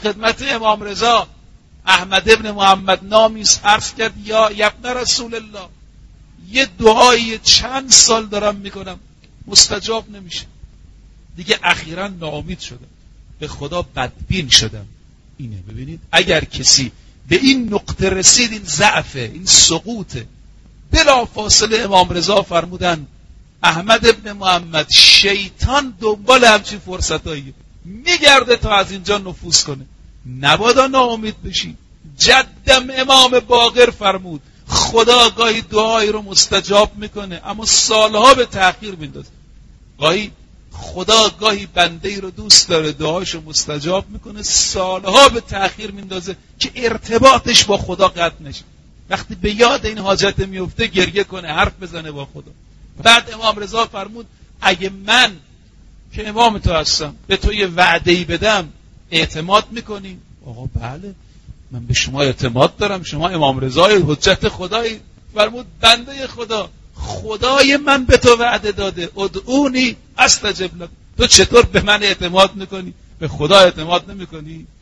خدمت امام رضا احمد ابن محمد نامیس عرض کرد یا ابن رسول الله، یه دعایی چند سال دارم میکنم مستجاب نمیشه، دیگه اخیراً ناامید شدم، به خدا بدبین شدم. اینه ببینید، اگر کسی به این نقطه رسید، این ضعفه، این سقوطه. بلا فاصله امام رضا فرمودن احمد ابن محمد شیطان دنبال همچین فرصتایی میگرده تا از اینجا نفوذ کنه، نبادا ناامید بشی. جدم امام باقر فرمود خدا گاهی دعایی رو مستجاب میکنه اما سالها به تأخیر میندازه. خدا گاهی بنده ای رو دوست داره، دعاشو مستجاب میکنه، سالها به تأخیر میندازه که ارتباطش با خدا قطع نشه. وقتی به یاد این حاجت میفته گریه کنه، حرف بزنه با خدا. بعد امام رضا فرمود اگه من که امام تو هستم به تو یه وعده‌ای بدم اعتماد میکنی؟ آقا بله من به شما اعتماد دارم، شما امام رضای حجت خدایی. فرمود بنده خدا، خدای من به تو وعده داده ادعونی استجب لک، تو چطور به من اعتماد میکنی به خدا اعتماد نمیکنی؟